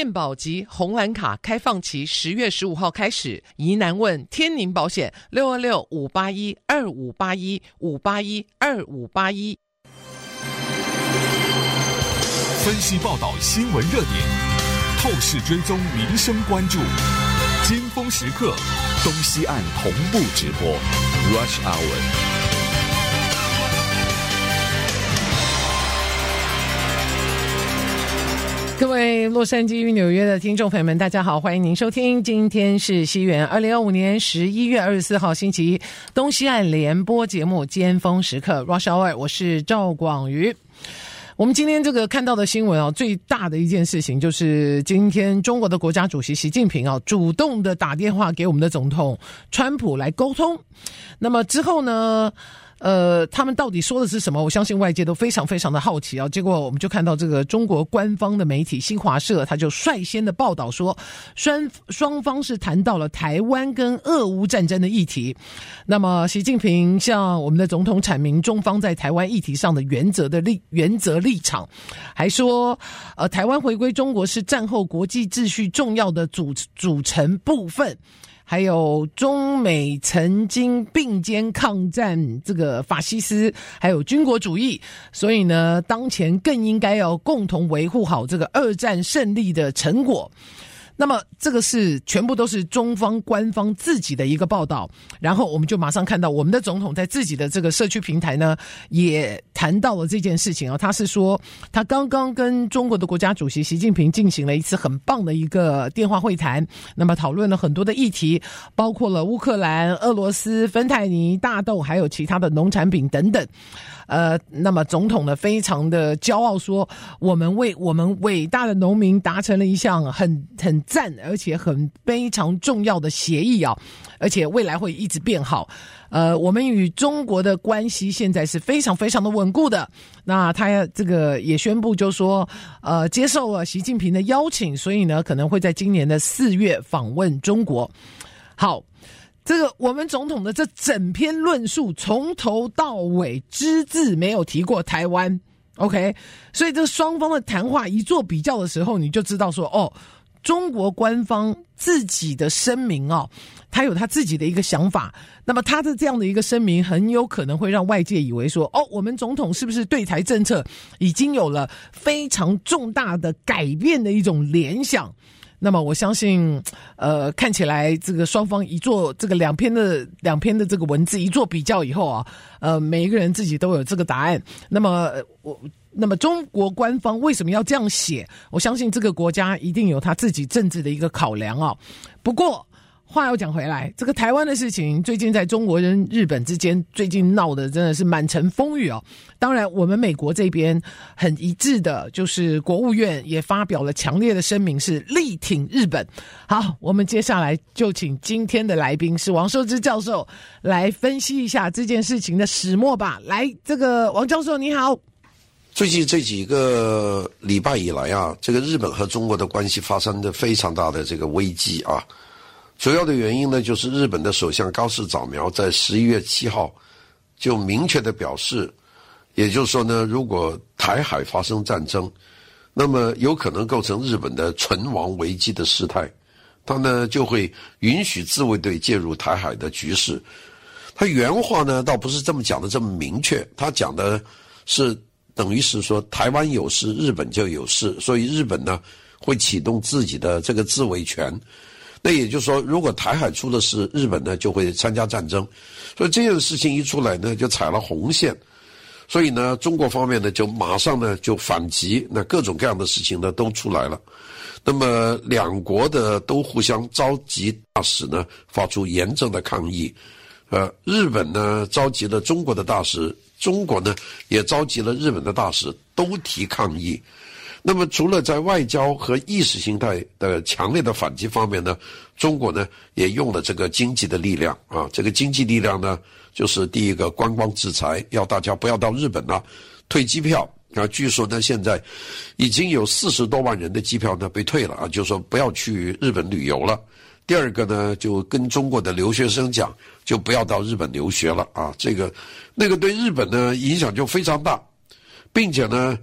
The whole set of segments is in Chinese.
健保及红蓝卡开放期10月15号开始，疑难问天宁保险626-581-2581-581-2581。 分析报道新闻热点，透视追踪民生关注，尖峰时刻，东西岸同步直播 Rush Hour。 各位洛杉矶与纽约的听众朋友们，大家好，欢迎您收听，今天是西元2025年11月24号星期一，东西岸联播节目尖峰时刻 Rush Hour， 我是赵广瑜。我们今天这个看到的新闻最大的一件事情就是今天中国的国家主席习近平主动的打电话给我们的总统川普来沟通。那么之后呢他们到底说的是什么？我相信外界都非常非常的好奇结果我们就看到这个中国官方的媒体新华社，他就率先的报道说，双方是谈到了台湾跟俄乌战争的议题。那么习近平向我们的总统阐明中方在台湾议题上的原则立场，还说台湾回归中国是战后国际秩序重要的组成部分。还有中美曾经并肩抗战这个法西斯还有军国主义，所以呢当前更应该要共同维护好这个二战胜利的成果。那么这个是全部都是中方官方自己的一个报道，然后我们就马上看到我们的总统在自己的这个社区平台呢也谈到了这件事情他是说他刚刚跟中国的国家主席习近平进行了一次很棒的一个电话会谈，那么讨论了很多的议题，包括了乌克兰、俄罗斯、芬太尼、大豆还有其他的农产品等等。那么总统呢非常的骄傲说，我们为我们伟大的农民达成了一项很赞而且很非常重要的协议而且未来会一直变好。我们与中国的关系现在是非常非常的稳固的。那他这个也宣布就说接受了习近平的邀请，所以呢可能会在今年的4月访问中国。好，这个我们总统的这整篇论述从头到尾只字没有提过台湾 OK， 所以这双方的谈话一做比较的时候，你就知道说中国官方自己的声明他有他自己的一个想法，那么他的这样的一个声明很有可能会让外界以为说我们总统是不是对台政策已经有了非常重大的改变的一种联想。那么我相信看起来这个双方一做这个两篇的这个文字一做比较以后每一个人自己都有这个答案。那么中国官方为什么要这样写？我相信这个国家一定有他自己政治的一个考量不过话要讲回来，这个台湾的事情最近在中国跟日本之间最近闹的真的是满城风雨当然我们美国这边很一致的就是国务院也发表了强烈的声明，是力挺日本。好，我们接下来就请今天的来宾是王寿之教授来分析一下这件事情的始末吧。来，这个王教授你好。 最近这几个礼拜以来这个日本和中国的关系发生的非常大的这个危机主要的原因呢，就是日本的首相高市早苗在11月7号就明确的表示，也就是说呢，如果台海发生战争，那么有可能构成日本的存亡危机的事态，他呢就会允许自卫队介入台海的局势。他原话呢倒不是这么讲的这么明确，他讲的是等于是说台湾有事日本就有事，所以日本呢会启动自己的这个自卫权。那也就是说，如果台海出了事，日本呢就会参加战争，所以这样的事情一出来呢，就踩了红线。所以呢，中国方面呢就马上呢就反击，那各种各样的事情呢都出来了。那么两国的都互相召集大使呢发出严正的抗议，日本呢召集了中国的大使，中国呢也召集了日本的大使，都提抗议。那么除了在外交和意识形态的强烈的反击方面呢，中国呢也用了这个经济的力量这个经济力量呢就是第一个观光制裁，要大家不要到日本退机票据说呢现在已经有40多万人的机票呢被退了就是说不要去日本旅游了。第二个呢就跟中国的留学生讲，就不要到日本留学了这个那个对日本呢影响就非常大，并且呢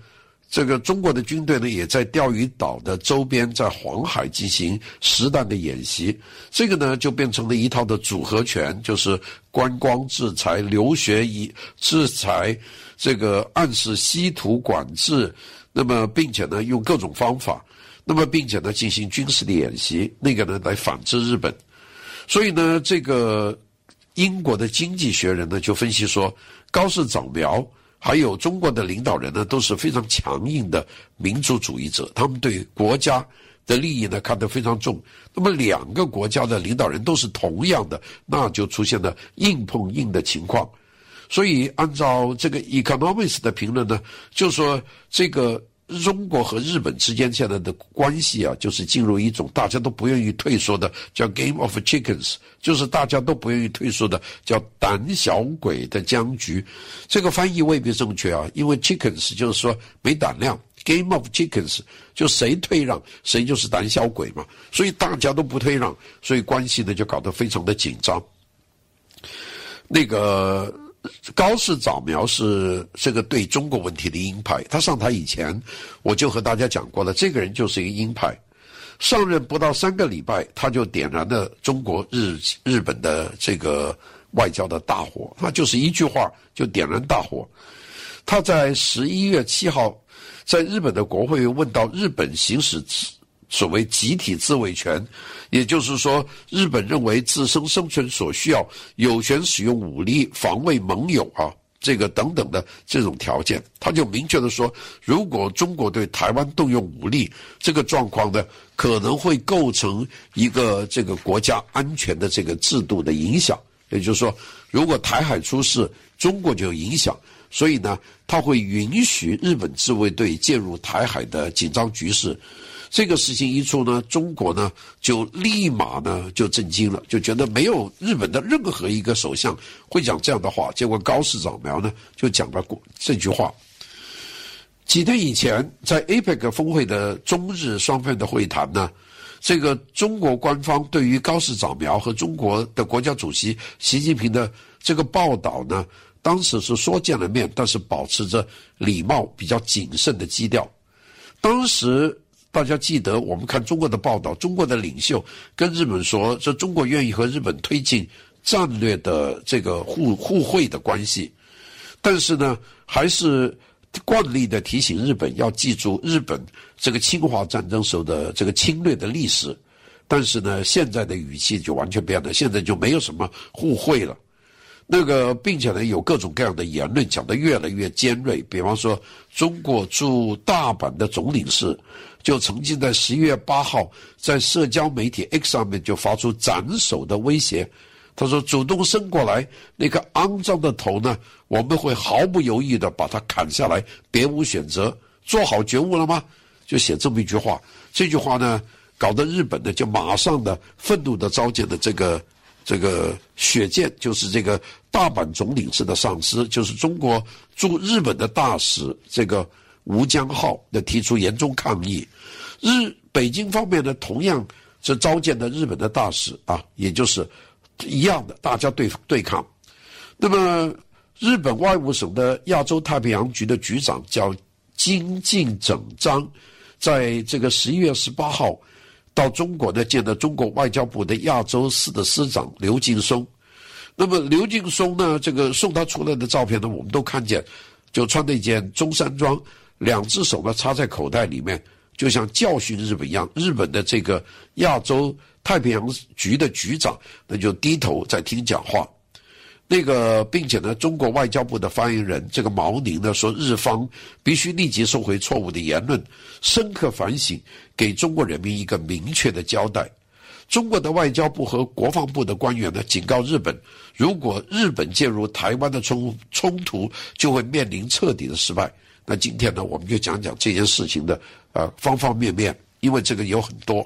这个中国的军队呢，也在钓鱼岛的周边，在黄海进行实弹的演习。这个呢，就变成了一套的组合拳，就是观光制裁、留学制裁，这个暗示稀土管制，那么并且呢，用各种方法，那么并且呢，进行军事的演习，那个呢，来反制日本。所以呢，这个英国的经济学人呢，就分析说，高市早苗还有中国的领导人呢，都是非常强硬的民族主义者，他们对国家的利益呢看得非常重。那么两个国家的领导人都是同样的，那就出现了硬碰硬的情况。所以按照这个 Economist 的评论呢，就说这个中国和日本之间现在的关系啊，就是进入一种大家都不愿意退缩的叫 Game of Chickens， 就是大家都不愿意退缩的叫胆小鬼的僵局。这个翻译未必正确啊，因为 Chickens 就是说没胆量， Game of Chickens 就谁退让谁就是胆小鬼嘛，所以大家都不退让，所以关系呢就搞得非常的紧张。那个高市早苗是这个对中国问题的鹰派，他上台以前我就和大家讲过了，这个人就是一个鹰派。上任不到3个礼拜，他就点燃了中国日本的这个外交的大火，他就是一句话就点燃大火。他在11月7号在日本的国会问到日本行使所谓集体自卫权，也就是说日本认为自身生存所需要，有权使用武力防卫盟友啊，这个等等的这种条件，他就明确的说，如果中国对台湾动用武力，这个状况呢可能会构成一个这个国家安全的这个制度的影响，也就是说如果台海出事，中国就有影响，所以呢他会允许日本自卫队介入台海的紧张局势。这个事情一出呢，中国呢就立马呢就震惊了，就觉得没有日本的任何一个首相会讲这样的话。结果高市早苗呢就讲了这句话。几天以前，在 APEC 峰会的中日双方的会谈呢，这个中国官方对于高市早苗和中国的国家主席习近平的这个报道呢，当时是说见了面，但是保持着礼貌比较谨慎的基调。当时大家记得，我们看中国的报道，中国的领袖跟日本说，这中国愿意和日本推进战略的这个互惠的关系，但是呢，还是惯例的提醒日本要记住日本这个侵华战争时候的这个侵略的历史。但是呢，现在的语气就完全变了，现在就没有什么互惠了。那个，并且呢，有各种各样的言论讲得越来越尖锐。比方说，中国驻大阪的总领事就曾经在11月8号在社交媒体 X 上面就发出斩首的威胁。他说，主动伸过来那个肮脏的头呢，我们会毫不犹豫的把它砍下来，别无选择。做好觉悟了吗？就写这么一句话。这句话呢，搞得日本呢就马上的愤怒的召见了这个雪见，就是这个大阪总领事的上司，就是中国驻日本的大使这个吴江浩的提出严重抗议。北京方面呢，同样是召见的日本的大使啊，也就是一样的，大家对抗。那么日本外务省的亚洲太平洋局的局长叫金敬整章，在这个11月18号到中国呢，见了中国外交部的亚洲司的司长刘劲松。那么刘劲松呢，这个送他出来的照片呢，我们都看见，就穿了一件中山装，2只手呢插在口袋里面，就像教训日本一样。日本的这个亚洲太平洋局的局长那就低头在听讲话。那个，并且呢，中国外交部的发言人这个毛宁呢说，日方必须立即收回错误的言论，深刻反省，给中国人民一个明确的交代。中国的外交部和国防部的官员呢警告日本，如果日本介入台湾的冲突，就会面临彻底的失败。那今天呢，我们就讲讲这件事情的方方面面，因为这个有很多。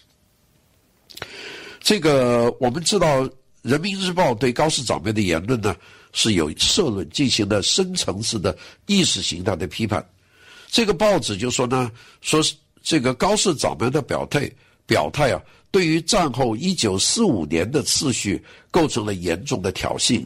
这个我们知道，人民日报对高市早苗的言论呢是有社论，进行了深层次的意识形态的批判。这个报纸就说呢，说这个高市早苗的表态啊，对于战后1945年的次序构成了严重的挑衅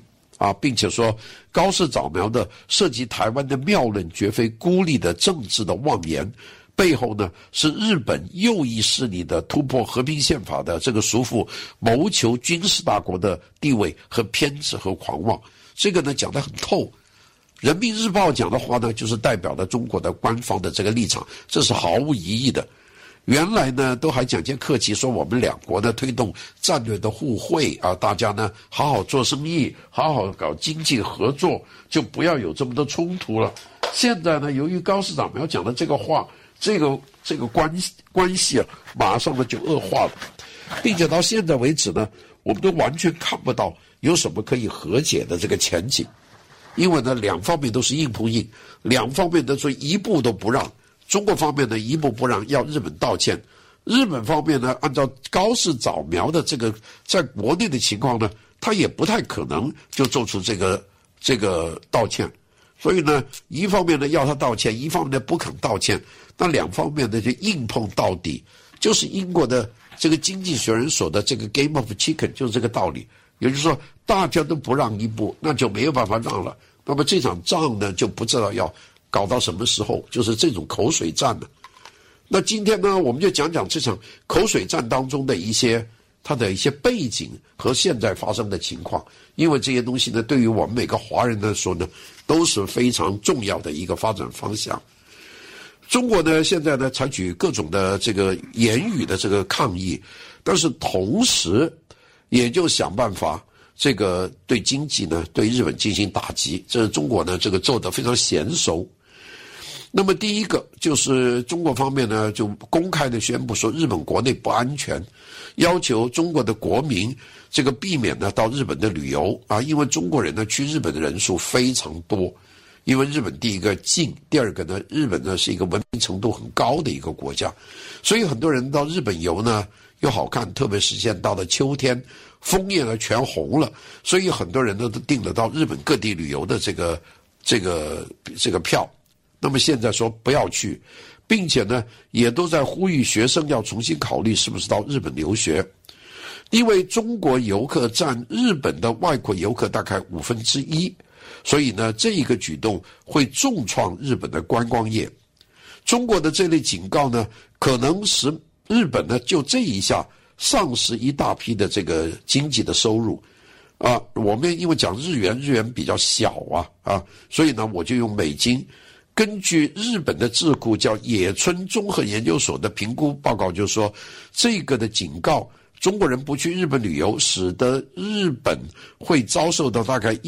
并且说高市早苗的涉及台湾的谬论绝非孤立的政治的妄言，背后呢是日本右翼势力的突破和平宪法的这个束缚，谋求军事大国的地位和偏执和狂妄。这个呢讲得很透。人民日报讲的话呢，就是代表了中国的官方的这个立场，这是毫无疑义的。原来呢都还讲件客气，说我们两国呢推动战略的互惠大家呢好好做生意，好好搞经济合作，就不要有这么多冲突了。现在呢，由于高市早苗讲的这个话，这个关系马上呢就恶化了，并且到现在为止呢，我们都完全看不到有什么可以和解的这个前景，因为呢两方面都是硬碰硬，两方面都说一步都不让。中国方面呢一步不让，要日本道歉；日本方面呢，按照高市早苗的这个在国内的情况呢，他也不太可能就做出这个道歉。所以呢，一方面呢要他道歉，一方面呢不肯道歉，那两方面呢就硬碰到底，就是英国的这个经济学人说的这个 game of chicken， 就是这个道理。也就是说，大家都不让一步，那就没有办法让了。那么这场仗呢，就不知道要搞到什么时候，就是这种口水战了。那今天呢，我们就讲讲这场口水战当中的它的一些背景和现在发生的情况，因为这些东西呢，对于我们每个华人来说呢，都是非常重要的一个发展方向。中国呢，现在呢采取各种的这个言语的这个抗议，但是同时也就想办法这个对经济呢，对日本进行打击，这是中国呢这个做得非常娴熟。那么第一个就是中国方面呢就公开的宣布说日本国内不安全，要求中国的国民这个避免呢到日本的旅游因为中国人呢去日本的人数非常多，因为日本第一个近，第二个呢日本呢是一个文明程度很高的一个国家，所以很多人到日本游呢又好看，特别是现在到了秋天，枫叶呢全红了，所以很多人呢都订了到日本各地旅游的这个票。那么现在说不要去，并且呢也都在呼吁学生要重新考虑是不是到日本留学，因为中国游客占日本的外国游客大概1/5，所以呢这一个举动会重创日本的观光业。中国的这类警告呢，可能使日本呢就这一下丧失一大批的这个经济的收入我们因为讲日元比较小所以呢我就用美金。根据日本的智库叫野村综合研究所的评估报告，就说这个的警告，中国人不去日本旅游，使得日本会遭受到大概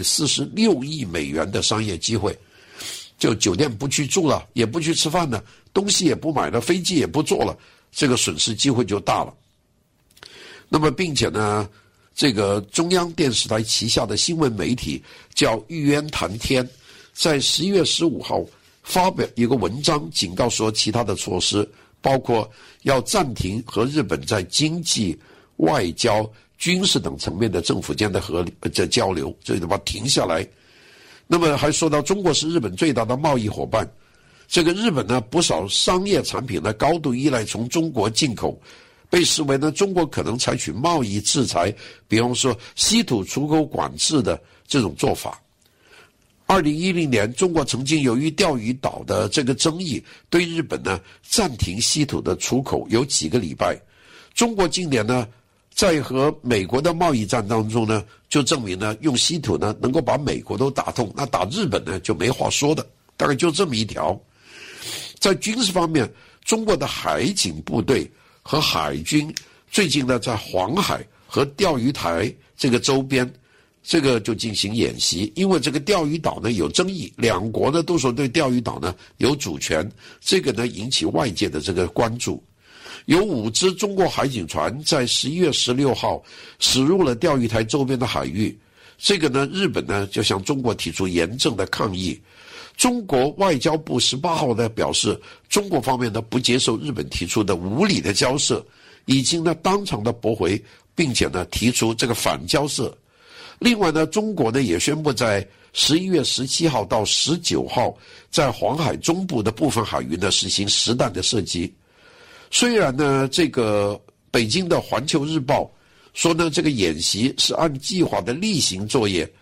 146亿美元的商业机会，就酒店不去住了，也不去吃饭了，东西也不买了，飞机也不坐了，这个损失机会就大了。那么并且呢，这个中央电视台旗下的新闻媒体叫玉渊谈天，在11月15号发表一个文章，警告说其他的措施包括要暂停和日本在经济、外交、军事等层面的政府间的交流，这就把它停下来。那么还说到中国是日本最大的贸易伙伴，这个日本呢不少商业产品呢高度依赖从中国进口，被视为呢中国可能采取贸易制裁，比方说稀土出口管制的这种做法。2010年，中国曾经由于钓鱼岛的这个争议，对日本呢暂停稀土的出口有几个礼拜。中国今年呢，在和美国的贸易战当中呢，就证明呢，用稀土呢能够把美国都打痛，那打日本呢就没话说的，大概就这么一条。在军事方面，中国的海警部队和海军最近呢，在黄海和钓鱼台这个周边。这个就进行演习，因为这个钓鱼岛呢有争议，两国呢都说对钓鱼岛呢有主权，这个呢引起外界的这个关注。有5只中国海警船在11月16号驶入了钓鱼台周边的海域，这个呢日本呢就向中国提出严正的抗议。中国外交部18号呢表示，中国方面呢不接受日本提出的无理的交涉，已经呢当场的驳回，并且呢提出这个反交涉。另外呢，中国呢也宣布在11月17号到19号在黄海中部的部分海域呢实行实弹的射击。虽然呢这个北京的环球日报说呢这个演习是按计划的例行作业，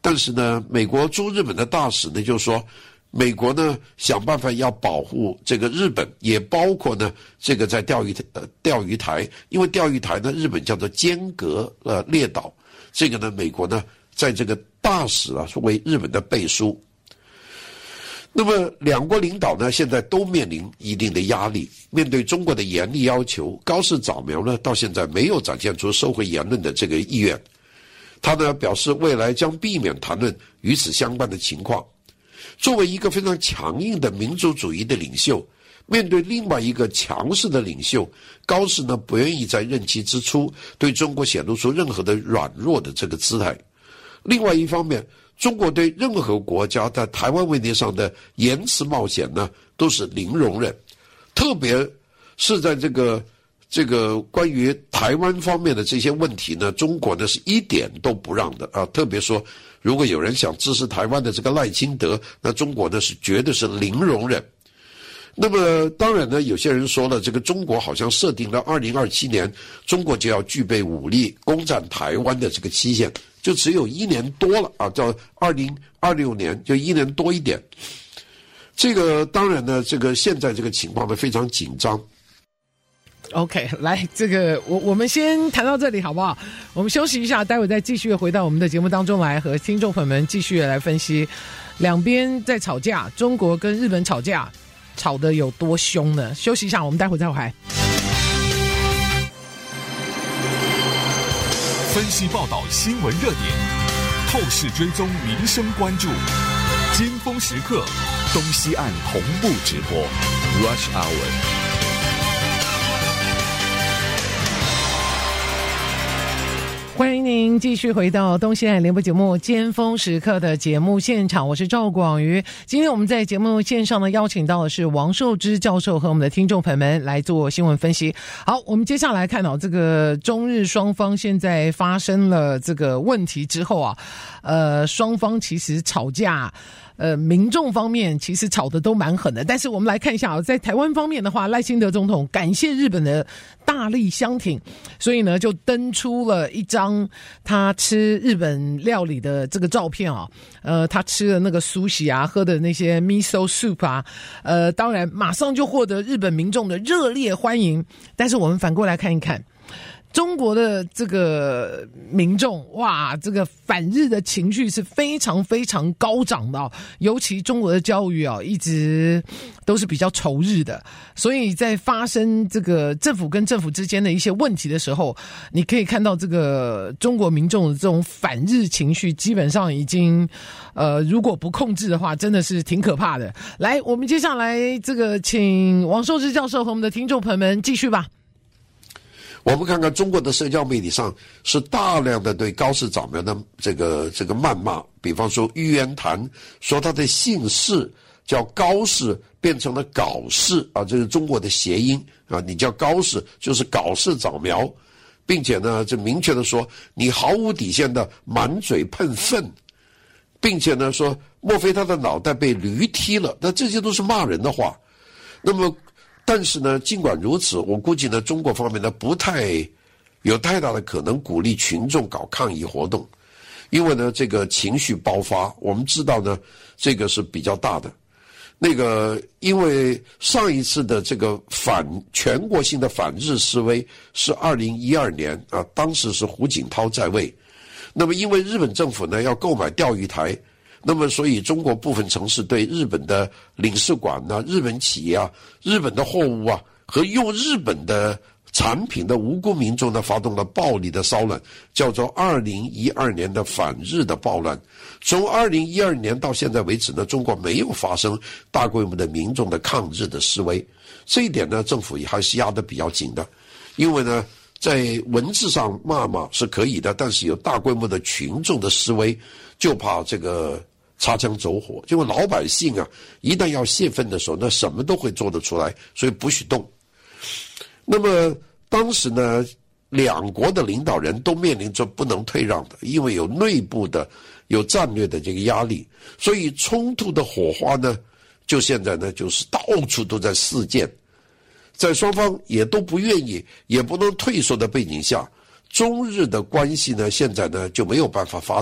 但是呢，美国驻日本的大使呢就说，美国呢想办法要保护这个日本，也包括呢这个在钓鱼台，因为钓鱼台呢日本叫做尖阁列岛，这个呢美国呢在这个大使啊为日本的背书。那么两国领导呢现在都面临一定的压力，面对中国的严厉要求，高市早苗呢到现在没有展现出收回言论的这个意愿。他呢表示未来将避免谈论与此相关的情况。作为一个非常强硬的民族主义的领袖，面对另外一个强势的领袖，高市呢不愿意在任期之初对中国显露出任何的软弱的这个姿态。另外一方面，中国对任何国家在台湾问题上的言辞冒险呢都是零容忍，特别是在这个关于台湾方面的这些问题呢，中国呢是一点都不让的啊。特别说，如果有人想支持台湾的这个赖清德，那中国呢是绝对是零容忍。那么当然呢，有些人说了，这个中国好像设定了2027年中国就要具备武力攻占台湾的这个期限，就只有1年多了啊，到2026年就1年多一点。这个当然呢，这个现在这个情况呢非常紧张。 OK， 来，这个我们先谈到这里好不好？我们休息一下，待会再继续回到我们的节目当中来，和听众朋友们继续来分析两边在吵架，中国跟日本吵架，吵得有多凶呢？休息一下，我们待会再回来。 分析报道新闻热点，透视追踪民生关注，尖峰时刻，东西岸同步直播 Rush Hour。 欢迎您继续回到东西岸联播节目尖峰时刻的节目现场，我是赵广瑜。今天我们在节目线上呢邀请到的是王寿之教授和我们的听众朋友们来做新闻分析。好，我们接下来看到这个中日双方现在发生了这个问题之后啊，双方其实吵架。民众方面其实吵得都蛮狠的，但是我们来看一下在台湾方面的话，赖清德总统感谢日本的大力相挺，所以呢就登出了一张他吃日本料理的这个照片啊，他吃的那个sushi啊，喝的那些 miso soup 啊，当然马上就获得日本民众的热烈欢迎。但是我们反过来看一看。中国的这个民众，哇，这个反日的情绪是非常非常高涨的尤其中国的教育一直都是比较仇日的，所以在发生这个政府跟政府之间的一些问题的时候，你可以看到这个中国民众的这种反日情绪基本上已经如果不控制的话，真的是挺可怕的。来，我们接下来这个请王寿之教授和我们的听众朋友们继续吧。 我们看看中国的社交媒体上是大量的对高市早苗的这个谩骂，比方说玉渊潭说他的姓氏叫高氏变成了搞氏啊，这是中国的谐音啊，你叫高氏就是搞氏早苗，并且呢就明确的说你毫无底线的满嘴喷粪，并且呢说莫非他的脑袋被驴踢了，那这些都是骂人的话。那么但是呢，尽管如此，我估计呢，中国方面呢不太有太大的可能鼓励群众搞抗议活动，因为呢，这个情绪爆发，我们知道呢，这个是比较大的。那个，因为上一次的这个全国性的反日示威是2012年啊，当时是胡锦涛在位。那么，因为日本政府呢要购买钓鱼台。那么，所以中国部分城市对日本的领事馆啊、日本企业啊、日本的货物啊和用日本的产品的无辜民众呢，发动了暴力的骚乱，叫做2012年的反日的暴乱。从2012年到现在为止呢，中国没有发生大规模的民众的抗日的示威，这一点呢，政府也还是压得比较紧的，因为呢，在文字上骂是可以的，但是有大规模的群众的示威，就怕这个擦枪走火，因为老百姓啊，一旦要泄愤的时候，那什么都会做得出来，所以不许动。那么当时呢，两国的领导人都面临着不能退让的，因为有内部的、有战略的这个压力，所以冲突的火花呢，就现在呢，就是到处都在四溅。在双方也都不愿意、也不能退缩的背景下，中日的关系呢，现在呢就没有办法发展。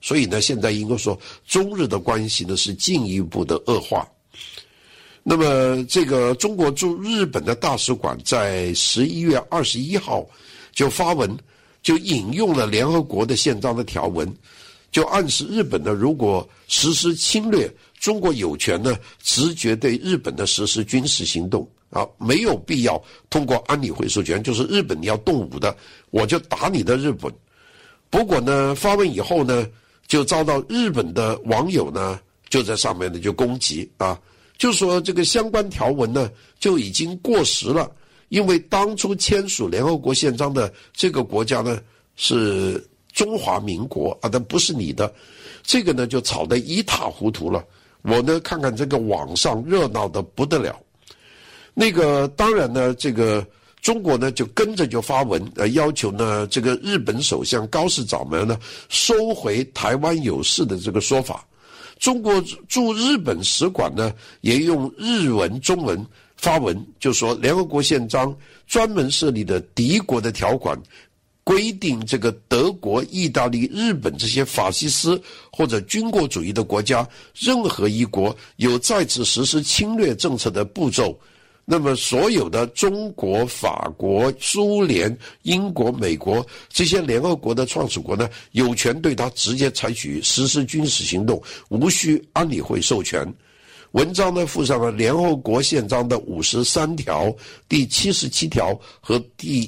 所以呢，现在应该说中日的关系呢是进一步的恶化。那么这个中国驻日本的大使馆在11月21号就发文，就引用了联合国的宪章的条文，就暗示日本呢如果实施侵略，中国有权呢直接对日本的实施军事行动啊，没有必要通过安理会授权，就是日本你要动武的，我就打你的日本。不过呢，发文以后呢，就遭到日本的网友呢就在上面呢就攻击啊，就说这个相关条文呢就已经过时了，因为当初签署联合国宪章的这个国家呢是中华民国啊，但不是你的，这个呢就吵得一塌糊涂了。我呢看看这个网上热闹的不得了。那个当然呢，这个中国呢就跟着就发文，要求呢这个日本首相高市早苗呢收回台湾有事的这个说法。中国驻日本使馆呢也用日文、中文发文，就说联合国宪章专门设立的敌国的条款，规定这个德国、意大利、日本这些法西斯或者军国主义的国家，任何一国有再次实施侵略政策的步骤，那么所有的中国、法国、苏联、英国、美国这些联合国的创始国呢，有权对他直接采取实施军事行动，无需安理会授权。文章呢附上了联合国宪章的53条、第77条和第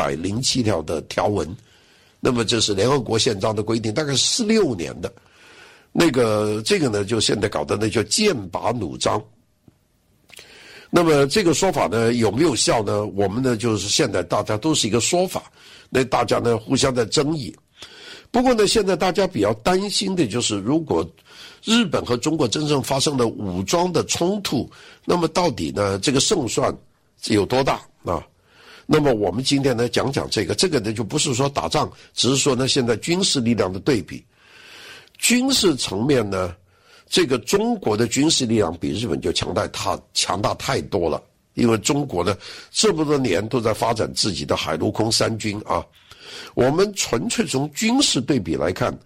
107条的条文。那么这是联合国宪章的规定，大概是46年的。这个呢就现在搞得呢就剑拔弩张。那么这个说法呢有没有效呢？我们呢就是现在大家都是一个说法，那大家呢互相在争议。不过呢现在大家比较担心的就是，如果日本和中国真正发生了武装的冲突，那么到底呢这个胜算有多大啊？那么我们今天呢讲讲这个呢就不是说打仗，只是说呢现在军事力量的对比。军事层面呢，这个中国的军事力量比日本就强大太多了，因为中国呢这么多年都在发展自己的海陆空三军啊。我们纯粹从军事对比来看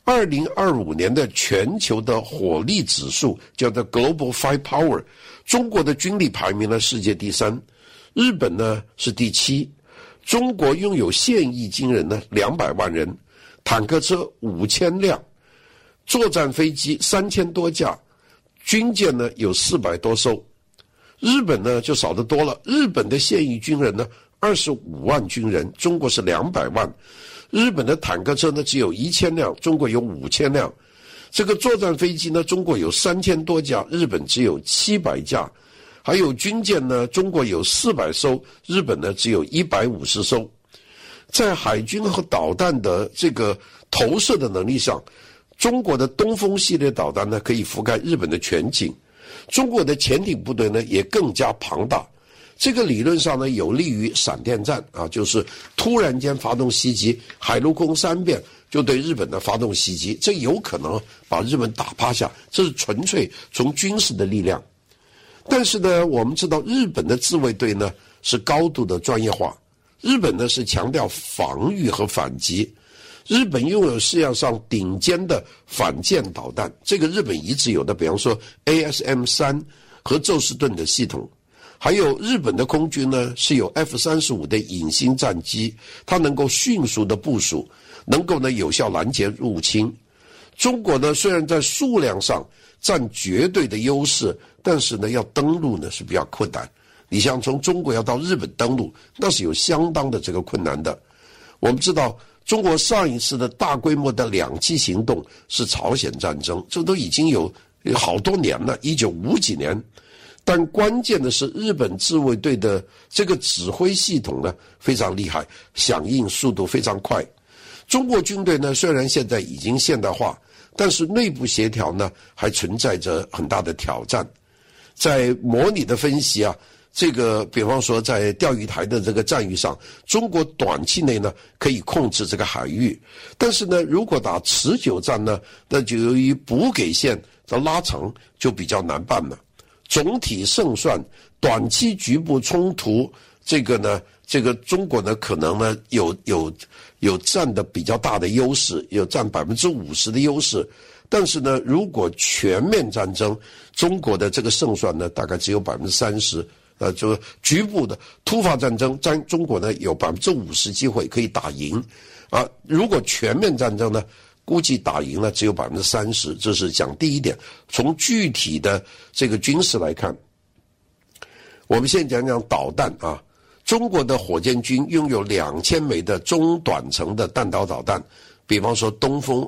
，2025年的全球的火力指数叫做 Global Firepower， 中国的军力排名呢世界第3，日本呢是第7。中国拥有现役军人呢200万人，坦克车5000辆，作战飞机3000多架，军舰呢有400多艘。日本呢就少得多了，日本的现役军人呢25万军人，中国是200万。日本的坦克车呢只有1000辆，中国有5000辆。这个作战飞机呢，中国有3000多架，日本只有700架。还有军舰呢，中国有400艘，日本呢只有150艘。在海军和导弹的这个投射的能力上，中国的东风系列导弹呢可以覆盖日本的全景，中国的潜艇部队呢也更加庞大。这个理论上呢有利于闪电战啊，就是突然间发动袭击，海陆空3遍就对日本的发动袭击，这有可能把日本打趴下，这是纯粹从军事的力量。但是呢，我们知道日本的自卫队呢是高度的专业化，日本呢是强调防御和反击。日本拥有世界上顶尖的反舰导弹，这个日本一直有的，比方说 ASM-3 和宙斯盾的系统。还有日本的空军呢是有 F-35 的隐形战机，它能够迅速的部署，能够呢有效拦截入侵。中国呢虽然在数量上占绝对的优势，但是呢要登陆呢是比较困难。你像从中国要到日本登陆，那是有相当的这个困难的。我们知道中国上一次的大规模的2栖行动是朝鲜战争，这都已经有好多年了，1950几年。但关键的是日本自卫队的这个指挥系统呢非常厉害，响应速度非常快。中国军队呢虽然现在已经现代化，但是内部协调呢还存在着很大的挑战。在模拟的分析啊，这个比方说在钓鱼台的这个战役上，中国短期内呢可以控制这个海域，但是呢如果打持久战呢，那就由于补给线的拉长就比较难办了。总体胜算，短期局部冲突，这个呢这个中国呢可能呢有占的比较大的优势，有占50%的优势。但是呢，如果全面战争，中国的这个胜算呢，大概只有30%。就是局部的突发战争，中国呢有50%机会可以打赢。如果全面战争呢，估计打赢呢只有30%。这是讲第一点。从具体的这个军事来看，我们先讲讲导弹啊。中国的火箭军拥有2000枚的中短程的弹道导弹。比方说东风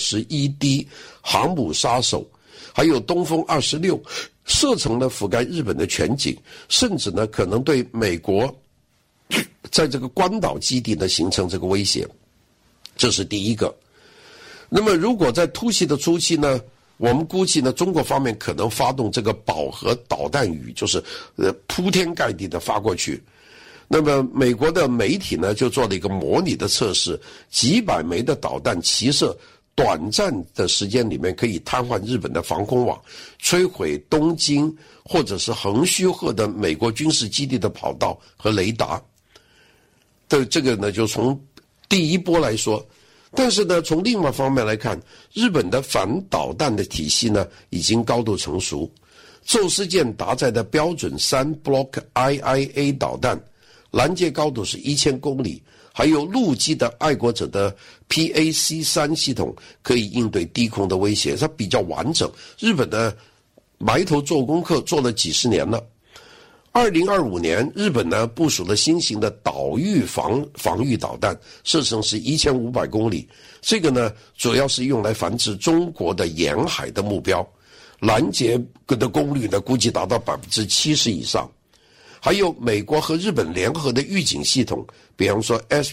21D 航母杀手，还有东风26，射程呢覆盖日本的全景，甚至呢可能对美国在这个关岛基地呢形成这个威胁。这是第一个。那么如果在突袭的初期呢，我们估计呢中国方面可能发动这个饱和导弹雨，就是铺天盖地的发过去。那么美国的媒体呢就做了一个模拟的测试，几百枚的导弹齐射，短暂的时间里面可以瘫痪日本的防空网，摧毁东京或者是横须贺的美国军事基地的跑道和雷达。这个呢就从第一波来说。但是呢从另外方面来看，日本的反导弹的体系呢已经高度成熟。宙斯舰搭载的标准3 Block IIA 导弹拦截高度是1000公里，还有陆基的爱国者的 PAC-3 系统可以应对低空的威胁，它比较完整。日本的埋头做功课做了几十年了。2025年，日本呢部署了新型的岛屿防御导弹，射程是1500公里。这个呢主要是用来防止中国的沿海的目标，拦截的功率呢估计达到70%以上。还有美国和日本联合的预警系统，比方说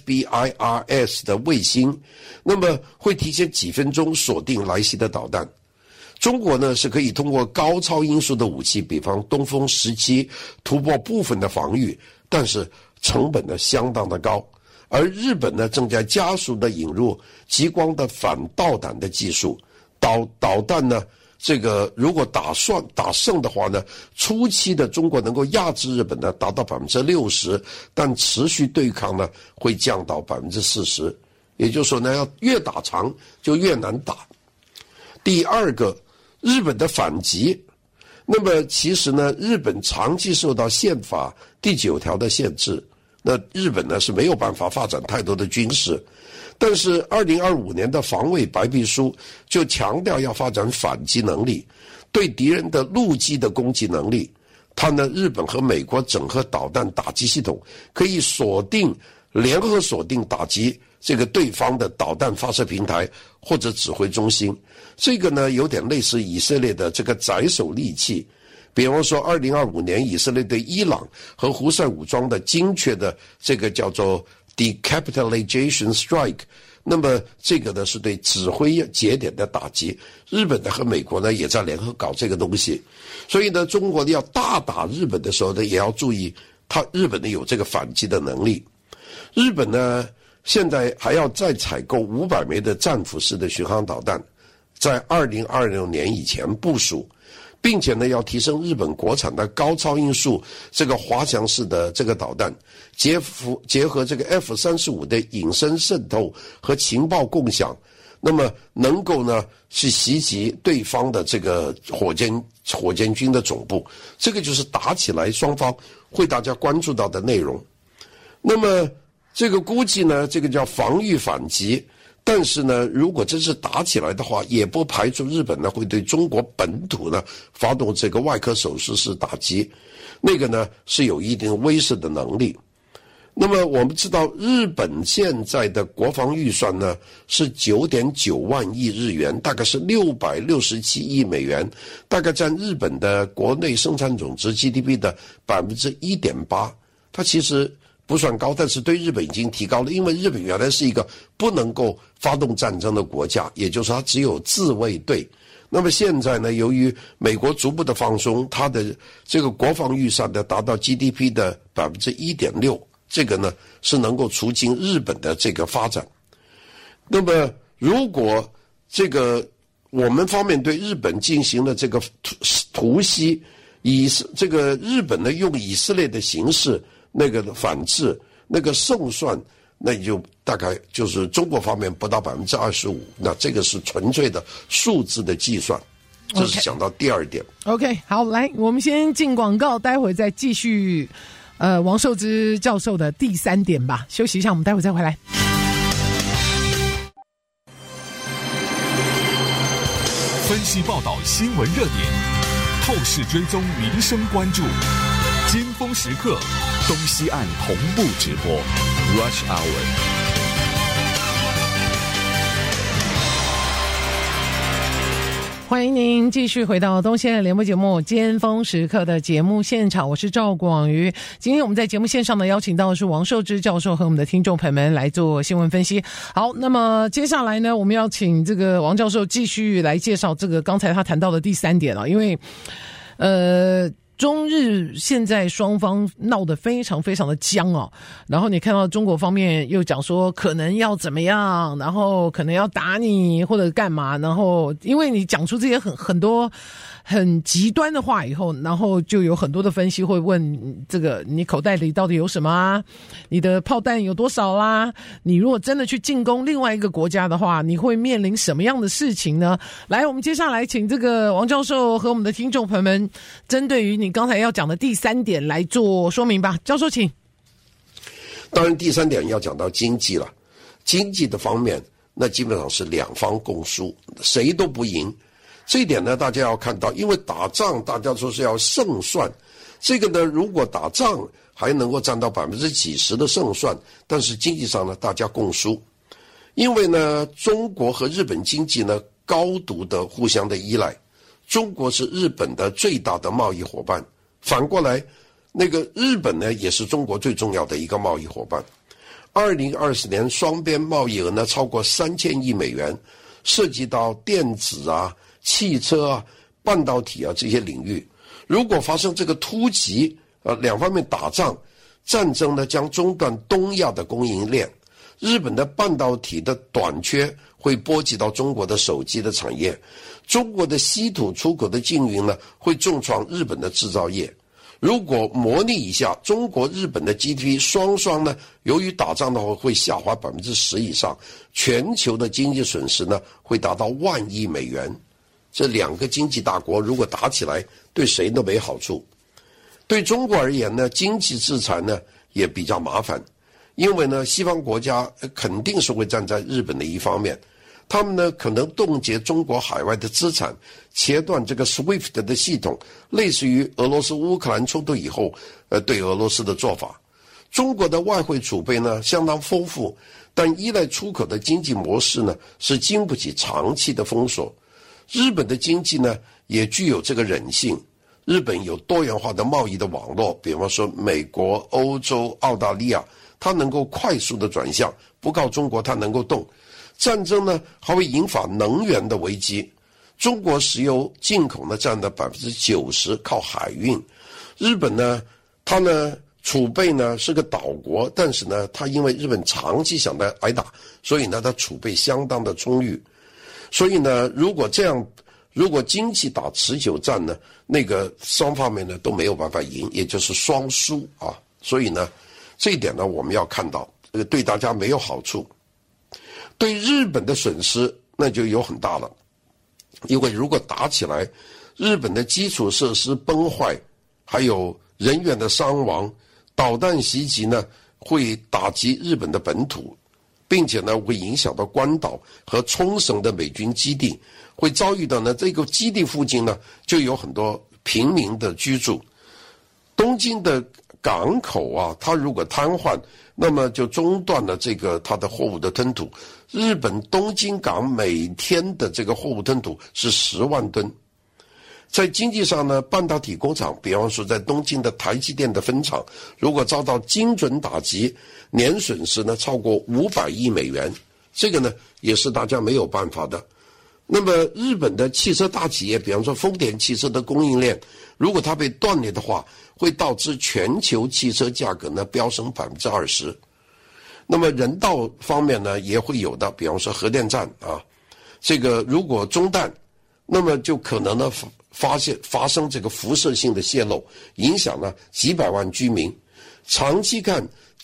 SBIRS 的卫星，那么会提前几分钟锁定来袭的导弹。中国呢是可以通过高超音速的武器，比方东风17突破部分的防御，但是成本呢相当的高。而日本呢正在加速的引入激光的反导弹的技术，导弹呢这个如果打胜的话呢，初期的中国能够压制日本呢达到60%，但持续对抗呢会降到40%。也就是说呢，要越打长就越难打。第二个，日本的反击。那么其实呢，日本长期受到宪法第9条的限制，那日本呢是没有办法发展太多的军事。但是2025年的防卫白皮书就强调要发展反击能力，对敌人的陆基的攻击能力。它呢，日本和美国整合导弹打击系统，可以联合锁定打击这个对方的导弹发射平台或者指挥中心。这个呢有点类似以色列的这个斩首利器。比方说2025年以色列对伊朗和胡塞武装的精确的这个叫做 decapitalization strike， 那么这个呢是对指挥节点的打击。日本呢和美国呢也在联合搞这个东西。所以呢中国要大打日本的时候呢，也要注意日本呢有这个反击的能力。日本呢现在还要再采购500枚的战斧式的巡航导弹，在2026年以前部署，并且呢要提升日本国产的高超音速这个滑翔式的这个导弹，结合这个 F-35的隐身渗透和情报共享，那么能够呢去袭击对方的这个火箭军的总部。这个就是打起来双方会大家关注到的内容。那么这个估计呢，这个叫防御反击。但是呢，如果真是打起来的话，也不排除日本呢会对中国本土呢发动这个外科手术式打击，那个呢是有一定威慑的能力。那么我们知道，日本现在的国防预算呢是9.9万亿日元，大概是667亿美元，大概占日本的国内生产总值 GDP 的1.8%。它其实不算高，但是对日本已经提高了，因为日本原来是一个不能够发动战争的国家，也就是说它只有自卫队。那么现在呢，由于美国逐步的放松，它的这个国防预算呢达到 GDP 的1.6%，这个呢是能够促进日本的这个发展。那么如果这个我们方面对日本进行了这个突袭，这个日本呢用以色列的形式那个反制， 那个胜算那就大概就是中国方面不到25%，那这个是纯粹的数字的计算。这是讲到第二点。 OK， 好，来，我们先进广告，待会再继续王寿之教授的第3点吧。休息一下，我们待会再回来。 分析报道新闻热点，透视追踪民生关注，尖峰时刻，东西岸同步直播 Rush Hour。 欢迎您继续回到东西岸联播节目尖峰时刻的节目现场，我是赵广瑜。今天我们在节目线上呢邀请到的是王寿之教授和我们的听众朋友们来做新闻分析。好，那么接下来呢，我们要请这个王教授继续来介绍这个刚才他谈到的第3点了，因为中日现在双方闹得非常非常的僵哦，然后你看到中国方面又讲说可能要怎么样，然后可能要打你或者干嘛，然后因为你讲出这些很多很极端的话以后，然后就有很多的分析会问这个你口袋里到底有什么啊，你的炮弹有多少啦，你如果真的去进攻另外一个国家的话，你会面临什么样的事情呢？来，我们接下来请这个王教授和我们的听众朋友们针对于你刚才要讲的第3点来做说明吧。教授请。 当然第3点要讲到经济了，经济的方面那基本上是2方共输，谁都不赢。这一点呢大家要看到，因为打仗大家说是要胜算，这个呢如果打仗还能够占到几十的胜算，但是经济上呢大家共输。因为呢中国和日本经济呢高度的互相的依赖，中国是日本的最大的贸易伙伴，反过来那个日本呢也是中国最重要的一个贸易伙伴。2020年双边贸易额呢超过3000亿美元，涉及到电子啊、汽车啊、半导体啊这些领域。如果发生这个突袭两方面打仗，战争呢将中断东亚的供应链，日本的半导体的短缺会波及到中国的手机的产业，中国的稀土出口的禁运呢会重创日本的制造业。如果模拟一下，中国日本的 GDP 双呢由于打仗的话会下滑10%以上，全球的经济损失呢会达到10000亿美元。这2个经济大国如果打起来，对谁都没好处。对中国而言呢，经济制裁呢也比较麻烦，因为呢西方国家肯定是会站在日本的一方面，他们呢可能冻结中国海外的资产，切断这个 SWIFT 的系统，类似于俄罗斯乌克兰冲突以后对俄罗斯的做法。中国的外汇储备呢相当丰富，但依赖出口的经济模式呢是经不起长期的封锁。日本的经济呢也具有这个韧性，日本有多元化的贸易的网络，比方说美国、欧洲、澳大利亚，它能够快速的转向，不靠中国它能够动。战争呢还会引发能源的危机，中国石油进口呢占了90%靠海运，日本呢它呢储备呢是个岛国，但是呢它因为日本长期想来挨打，所以呢它储备相当的充裕。所以呢如果经济打持久战呢，那个双方面呢都没有办法赢，也就是双输啊。所以呢这一点呢我们要看到对大家没有好处。对日本的损失那就有很大了，因为如果打起来，日本的基础设施崩坏，还有人员的伤亡，导弹袭击呢会打击日本的本土，并且呢会影响到关岛和冲绳的美军基地，会遭遇到呢这个基地附近呢就有很多平民的居住。东京的港口啊，它如果瘫痪，那么就中断了这个它的货物的吞吐。日本东京港每天的这个货物吞吐是10万吨。在经济上呢，半导体工厂，比方说在东京的台积电的分厂，如果遭到精准打击，年损失呢超过500亿美元，这个呢也是大家没有办法的。那么日本的汽车大企业，比方说丰田汽车的供应链，如果它被断裂的话，会导致全球汽车价格呢飙升20%。那么人道方面呢也会有的，比方说核电站啊，这个如果中弹，那么就可能呢发生这个辐射性的泄漏，影响了几百万居民。长期看，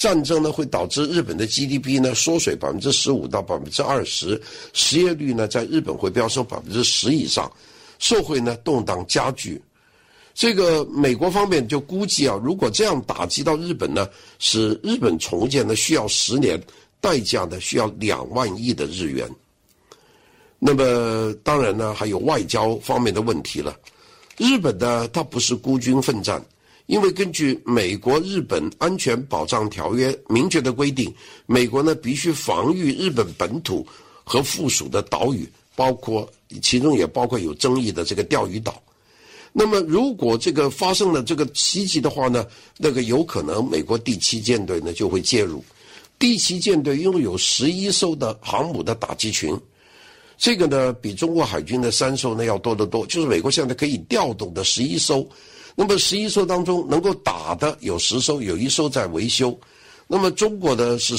战争呢会导致日本的 GDP 呢缩水15%到20%，失业率呢在日本会飙升10%以上，社会呢动荡加剧。这个美国方面就估计啊，如果这样打击到日本呢，使日本重建呢需要10年，代价呢需要2万亿的日元。那么当然呢，还有外交方面的问题了。日本呢，它不是孤军奋战，因为根据美国日本安全保障条约明确的规定，美国呢必须防御日本本土和附属的岛屿，其中也包括有争议的这个钓鱼岛。那么如果这个发生了这个袭击的话呢，那个有可能美国第7舰队呢就会介入。第7舰队拥有11艘的航母的打击群，这个呢比中国海军的3艘呢要多得多，就是美国现在可以调动的11艘。那么11艘当中能够打的有10艘，有1艘在维修。那么中国的是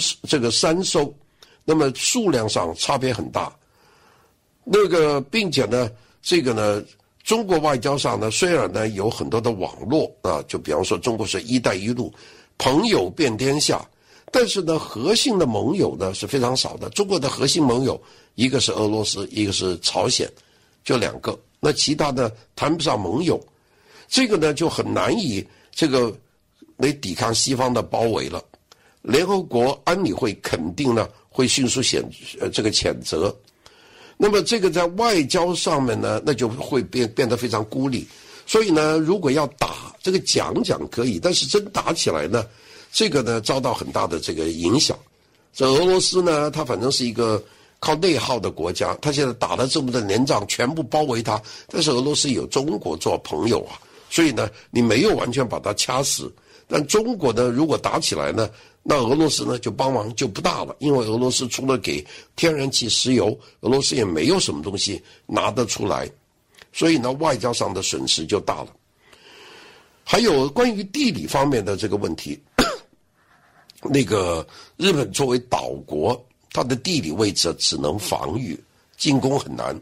3艘，那么数量上差别很大。并且呢，这个呢，中国外交上呢，虽然呢有很多的网络啊，就比方说中国是一带一路，朋友遍天下，但是呢，核心的盟友呢是非常少的。中国的核心盟友一个是俄罗斯，一个是朝鲜，就2个。那其他的谈不上盟友，这个呢就很难以来抵抗西方的包围了。联合国安理会肯定呢会迅速谴责。那么这个在外交上面呢，那就会变得非常孤立。所以呢，如果要打这个讲可以，但是真打起来呢，这个呢遭到很大的这个影响。这俄罗斯呢，它反正是一个靠内耗的国家，它现在打了这么多年仗，全部包围它，但是俄罗斯有中国做朋友啊，所以呢，你没有完全把它掐死。但中国呢，如果打起来呢，那俄罗斯呢就帮忙就不大了，因为俄罗斯除了给天然气、石油，俄罗斯也没有什么东西拿得出来，所以呢，外交上的损失就大了。还有关于地理方面的这个问题，日本作为岛国，它的地理位置只能防御，进攻很难。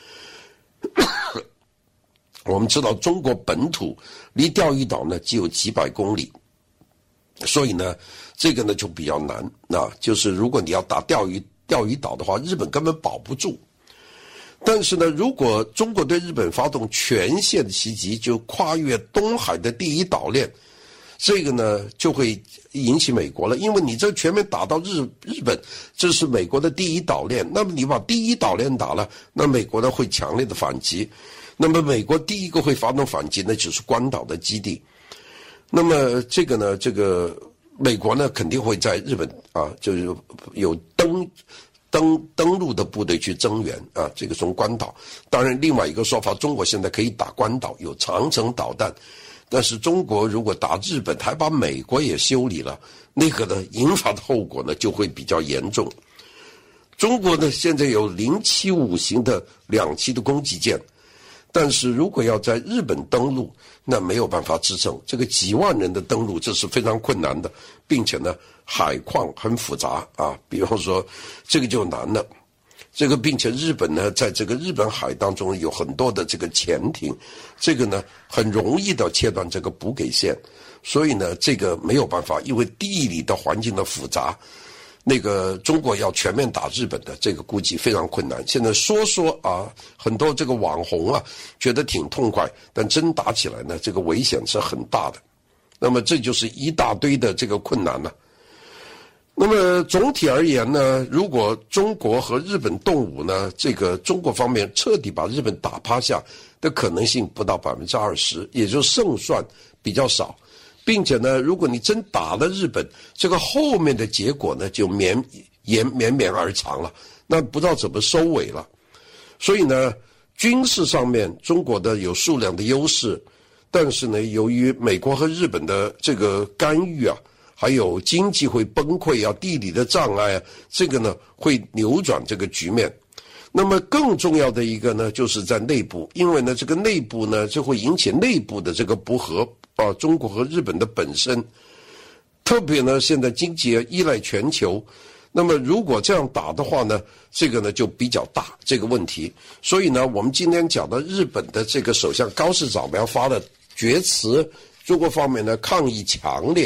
我们知道中国本土离钓鱼岛呢只有几百公里，所以呢这个呢就比较难。就是如果你要打钓鱼岛的话，日本根本保不住。但是呢，如果中国对日本发动全线袭击，就跨越东海的第一岛链，这个呢就会引起美国了，因为你这全面打到日本，这是美国的第一岛链，那么你把第一岛链打了，那美国呢会强烈的反击。那么美国第一个会发动反击呢，就是关岛的基地。那么这个美国呢肯定会在日本啊，就是有登陆的部队去增援啊，这个从关岛。当然，另外一个说法，中国现在可以打关岛，有长程导弹。但是中国如果打日本，还把美国也修理了，那个呢引发的后果呢就会比较严重。中国呢现在有075型的2栖的攻击舰。但是如果要在日本登陆，那没有办法支撑这个几万人的登陆，这是非常困难的，并且呢，海况很复杂啊，比方说这个就难了。并且日本呢，在这个日本海当中有很多的这个潜艇，这个呢很容易的切断这个补给线，所以呢，这个没有办法，因为地理的环境的复杂。中国要全面打日本的这个估计非常困难。现在说啊，很多这个网红啊觉得挺痛快，但真打起来呢，这个危险是很大的。那么这就是一大堆的这个困难了。那么总体而言呢，如果中国和日本动武呢，这个中国方面彻底把日本打趴下的可能性不到20%，也就是胜算比较少。并且呢，如果你真打了日本，这个后面的结果呢就绵而长了，那不知道怎么收尾了。所以呢，军事上面中国的有数量的优势，但是呢，由于美国和日本的这个干预啊，还有经济会崩溃啊，地理的障碍啊，这个呢会扭转这个局面。那么更重要的一个呢，就是在内部，因为呢这个内部呢就会引起内部的这个不和啊，中国和日本的本身，特别呢现在经济依赖全球，那么如果这样打的话呢，这个呢就比较大这个问题。所以呢，我们今天讲的日本的这个首相高市早苗发的决词，中国方面呢抗议强烈，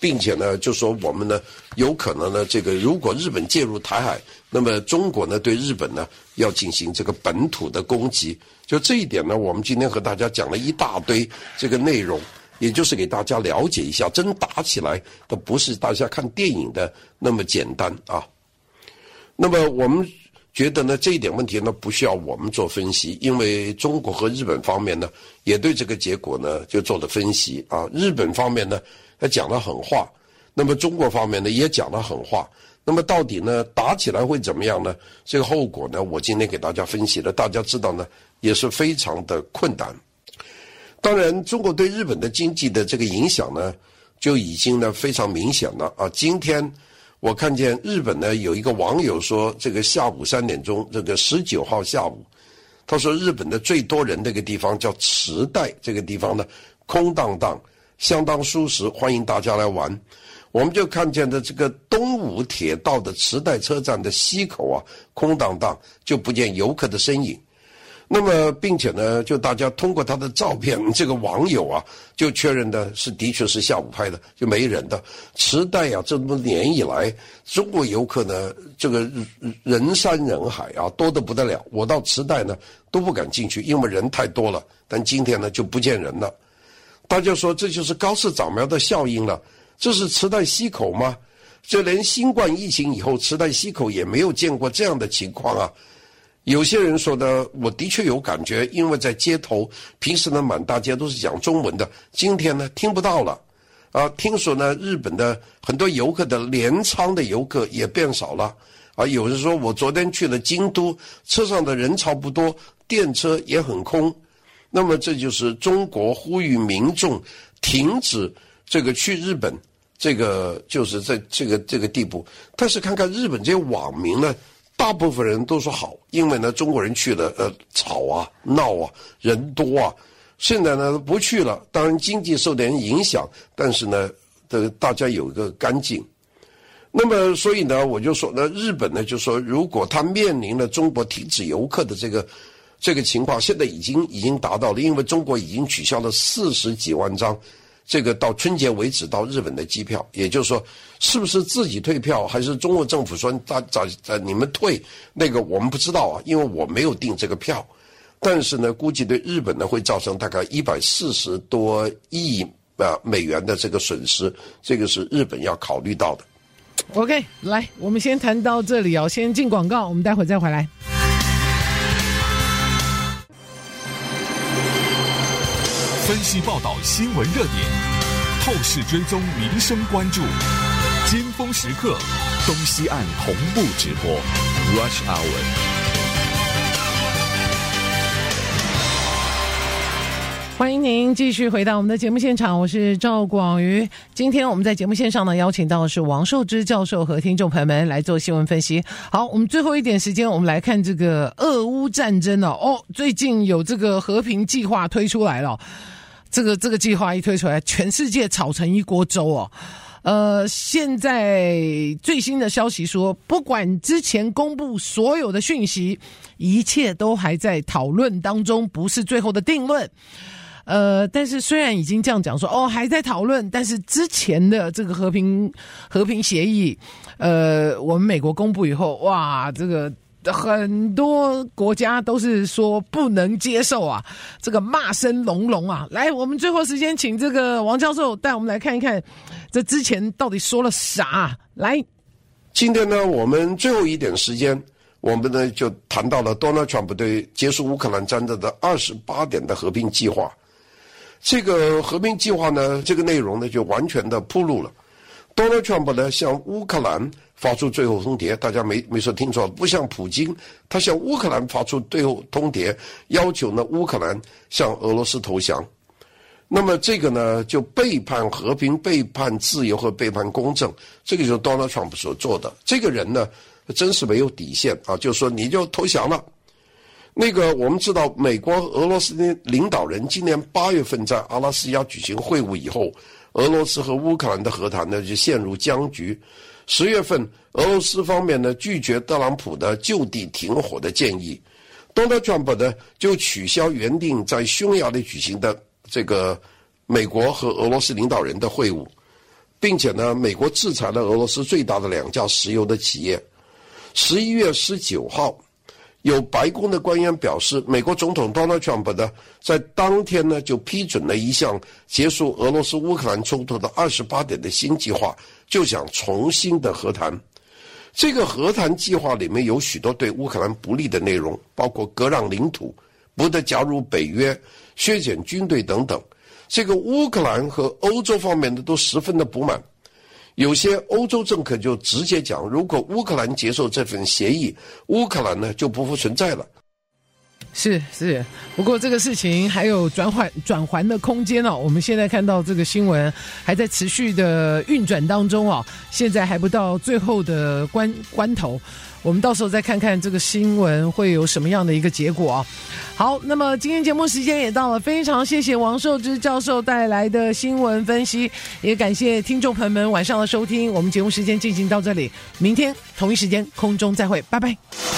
并且呢，就说我们呢有可能呢，这个如果日本介入台海，那么中国呢对日本呢要进行这个本土的攻击。就这一点呢，我们今天和大家讲了一大堆这个内容，也就是给大家了解一下，真打起来都不是大家看电影的那么简单啊。那么我们觉得呢，这一点问题呢不需要我们做分析，因为中国和日本方面呢也对这个结果呢就做了分析啊。日本方面呢讲了狠话，那么中国方面呢也讲了狠话。那么到底呢打起来会怎么样呢？这个后果呢，我今天给大家分析了，大家知道呢也是非常的困难。当然，中国对日本的经济的这个影响呢，就已经呢非常明显了啊。今天我看见日本呢有一个网友说，这个下午3点钟，这个19号下午，他说日本的最多人那个地方叫池袋，这个地方呢空荡荡，相当舒适，欢迎大家来玩。我们就看见的这个东武铁道的池袋车站的西口啊，空荡荡，就不见游客的身影。那么，并且呢，就大家通过他的照片，这个网友啊，就确认的是，的确是下午拍的，就没人的。池袋啊，这么多年以来，中国游客呢，这个人山人海啊，多得不得了。我到池袋呢，都不敢进去，因为人太多了。但今天呢，就不见人了。大家说这就是高市早苗的效应了。这是池袋西口吗？这连新冠疫情以后，池袋西口也没有见过这样的情况啊。有些人说呢，我的确有感觉，因为在街头，平时呢满大街都是讲中文的，今天呢听不到了。啊，听说呢日本的很多游客的镰仓的游客也变少了。啊，有人说我昨天去了京都，车上的人潮不多，电车也很空。那么这就是中国呼吁民众停止这个去日本，这个就是在这个地步。但是看看日本这些网民呢，大部分人都说好，因为呢中国人去了，吵啊闹啊，人多啊。现在呢不去了，当然经济受点影响，但是呢，大家有一个干净。那么所以呢，我就说呢，日本呢就说，如果他面临了中国停止游客的这个情况，现在已经达到了，因为中国已经取消了40几万张。这个到春节为止到日本的机票，也就是说，是不是自己退票，还是中国政府说你们退？那个我们不知道啊，因为我没有订这个票。但是呢，估计对日本呢会造成大概140多亿美元的这个损失，这个是日本要考虑到的。 OK， 来，我们先谈到这里哦，先进广告，我们待会再回来。 分析报道新闻热点，透视追踪民生关注，尖峰时刻，东西岸同步直播 Rush Hour。 欢迎您继续回到我们的节目现场，我是赵广瑜。今天我们在节目线上呢，邀请到的是王寿之教授和听众朋友们来做新闻分析。好，我们最后一点时间，我们来看这个俄乌战争哦。最近有这个和平计划推出来了，这个计划一推出来，全世界炒成一锅粥哦。现在最新的消息说，不管之前公布所有的讯息，一切都还在讨论当中，不是最后的定论。但是虽然已经这样讲说，还在讨论，但是之前的这个和平协议，我们美国公布以后，哇，这个很多国家都是说不能接受啊，这个骂声隆隆啊。来，我们最后时间请这个王教授带我们来看一看，这之前到底说了啥？来， 今天呢，我们最后一点时间，我们呢就谈到了 Donald Trump 对结束乌克兰战争的28点的和平计划。这个和平计划呢，这个内容呢就完全的铺路了。Donald Trump 呢向乌克兰发出最后通牒，大家没说听错，不像普京，他向乌克兰发出最后通牒，要求呢乌克兰向俄罗斯投降。那么这个呢就背叛和平、背叛自由和背叛公正，这个就是 Donald Trump 所做的。这个人呢真是没有底线啊，就说你就投降了。那个我们知道，美国俄罗斯的领导人今年8月份在阿拉斯加举行会晤以后，俄罗斯和乌克兰的和谈呢就陷入僵局。10月份，俄罗斯方面呢拒绝特朗普的就地停火的建议 ，Donald Trump 呢就取消原定在匈牙利举行的这个美国和俄罗斯领导人的会晤。 并且呢，美国制裁了俄罗斯最大的2家石油的企业。11月19号，有白宫的官员表示，美国总统 Donald Trump 呢，在当天呢就批准了一项结束俄罗斯乌克兰冲突的28点的新计划，就想重新的和谈。这个和谈计划里面有许多对乌克兰不利的内容，包括割让领土、不得加入北约、削减军队等等。这个乌克兰和欧洲方面的都十分的不满。有些欧洲政客就直接讲，如果乌克兰接受这份协议，乌克兰呢就不复存在了。 是，不过这个事情还有转圜的空间哦。我们现在看到这个新闻还在持续的运转当中哦，现在还不到最后的关头。我们到时候再看看这个新闻会有什么样的一个结果啊。好，那么今天节目时间也到了，非常谢谢王寿之教授带来的新闻分析，也感谢听众朋友们晚上的收听。我们节目时间进行到这里，明天同一时间空中再会，拜拜。